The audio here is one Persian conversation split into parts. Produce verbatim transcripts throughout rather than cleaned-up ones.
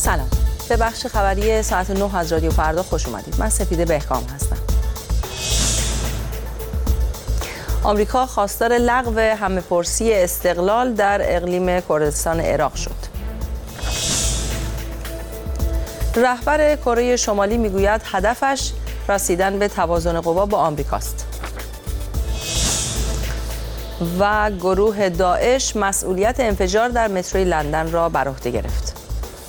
سلام، به بخش خبری ساعت نه از رادیو فردا خوش اومدید. من سپیده بهکام هستم. آمریکا خواستار لغو همه‌پرسی استقلال در اقلیم کردستان عراق شد. رهبر کره شمالی میگوید هدفش رسیدن به توازن قوا با آمریکاست. و گروه داعش مسئولیت انفجار در متروی لندن را بر عهده گرفت.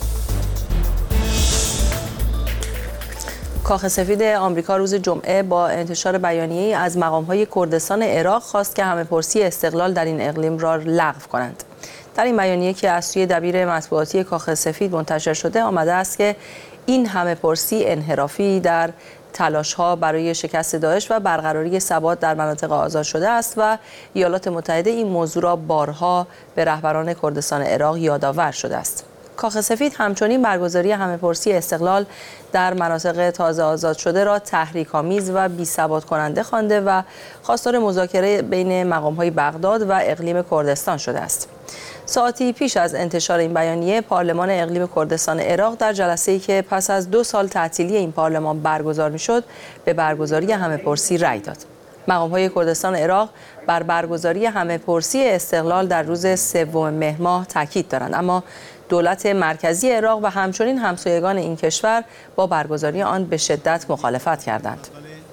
کاخ سفید آمریکا روز جمعه با انتشار بیانیه‌ای از مقام‌های کردستان عراق خواست که همه‌پرسی استقلال در این اقلیم را لغو کنند. در این بیانیه که از سوی دبیر مطبوعاتی کاخ سفید منتشر شده آمده است که این همه‌پرسی انحرافی در تلاش‌ها برای شکست داعش و برقراری ثبات در مناطق آزاد شده است و ایالات متحده این موضوع را بارها به رهبران کردستان عراق یادآور شده است. کاخ سفید همچنین برگزاری همه‌پرسی استقلال در مناطق تازه آزاد شده را تحریک‌آمیز و بی‌ثبات کننده خوانده و خواستار مذاکره بین مقام‌های بغداد و اقلیم کردستان شده است. ساعتی پیش از انتشار این بیانیه، پارلمان اقلیم کردستان عراق در جلسه‌ای که پس از دو سال تعطیلی این پارلمان برگزار می‌شد، به برگزاری همه‌پرسی رأی داد. مقام‌های کردستان عراق بر برگزاری همه‌پرسی استقلال در روز سوم مهر ماه تاکید دارند، اما دولت مرکزی عراق و همچنین همسایگان این کشور با برگزاری آن به شدت مخالفت کردند.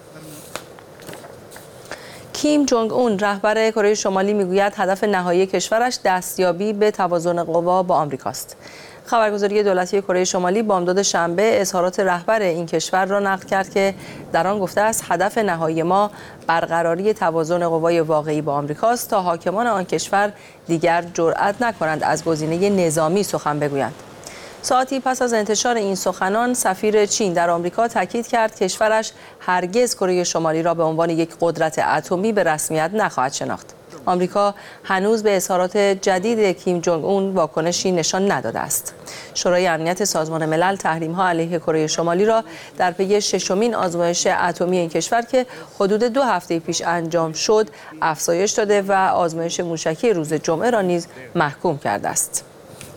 کیم جونگ اون رهبر کره شمالی میگوید هدف نهایی کشورش دستیابی به توازن قوا با آمریکاست. خبرگزاری دولتی کره شمالی بامداد شنبه اظهارات رهبر این کشور را نقل کرد که در آن گفته است هدف نهایی ما برقراری توازن قوای واقعی با آمریکاست تا حاکمان آن کشور دیگر جرأت نکنند از گزینه نظامی سخن بگویند. ساعتی پس از انتشار این سخنان، سفیر چین در آمریکا تاکید کرد کشورش هرگز کره شمالی را به عنوان یک قدرت اتمی به رسمیت نخواهد شناخت. آمریکا هنوز به اظهارات جدید کیم جونگ اون واکنشی نشان نداده است. شورای امنیت سازمان ملل تحریم‌ها علیه کره شمالی را در پی ششمین آزمایش اتمی این کشور که حدود دو هفته پیش انجام شد افزایش داده و آزمایش موشکی روز جمعه را نیز محکوم کرده است.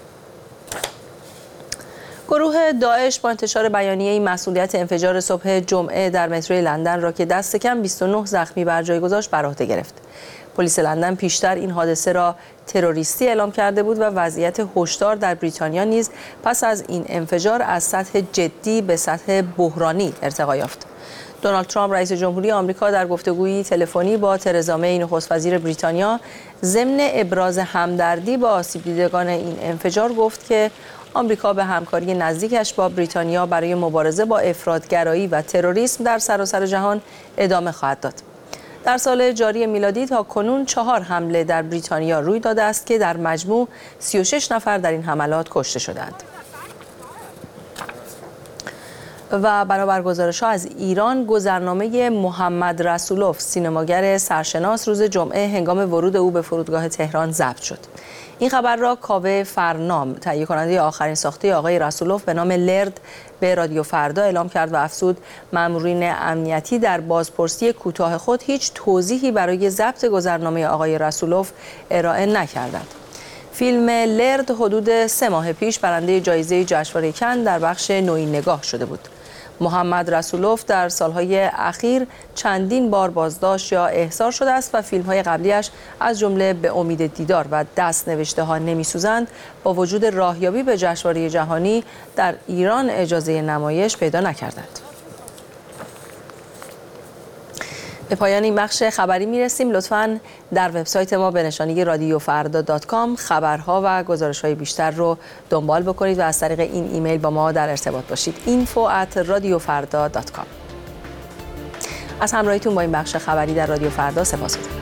گروه داعش با انتشار بیانیه‌ای مسئولیت انفجار صبح جمعه در متروی لندن را که دست کم بیست و نه زخمی بر جای گذاشت بر عهده گرفت. پلیس لندن پیشتر این حادثه را تروریستی اعلام کرده بود و وضعیت هشدار در بریتانیا نیز پس از این انفجار از سطح جدی به سطح بحرانی ارتقا یافت. دونالد ترامپ رئیس جمهوری آمریکا در گفتگویی تلفنی با ترزا می نخست وزیر بریتانیا ضمن ابراز همدردی با آسیب دیدگان این انفجار گفت که آمریکا به همکاری نزدیکش با بریتانیا برای مبارزه با افراطگرایی و تروریسم در سراسر جهان ادامه خواهد داد. در سال جاری میلادی تا کنون چهار حمله در بریتانیا روی داده است که در مجموع سی و شش نفر در این حملات کشته شدند. و بنابر گزارش‌ها از ایران، گذرنامه محمد رسولوف سینماگر سرشناس روز جمعه هنگام ورود او به فرودگاه تهران ضبط شد. این خبر را کاوه فرنام، تهیه کننده آخرین ساخته آقای رسولوف به نام لرد، به رادیو فردا اعلام کرد و افزود مامورین امنیتی در بازپرسی کوتاه خود هیچ توضیحی برای ضبط گذرنامه آقای رسولوف ارائه نکردند. فیلم لرد حدود سه ماه پیش برنده جایزه جشنواره کن در بخش نوین نگاه شده بود. محمد رسولوف در سالهای اخیر چندین بار بازداشت یا احضار شده است و فیلم‌های قبلیش از جمله به امید دیدار و دست نوشته ها نمی‌سوزند با وجود راهیابی به جشنواره جهانی در ایران اجازه نمایش پیدا نکردند. به پایان این بخش خبری میرسیم. لطفاً در وبسایت ما به نشانی رادیو فردا دات کام خبرها و گزارش‌های بیشتر رو دنبال بکنید و از طریق این ایمیل با ما در ارتباط باشید. اینفو ات رادیو فردا دات کام. از همراهیتون با این بخش خبری در رادیو فردا سپاسگزارم.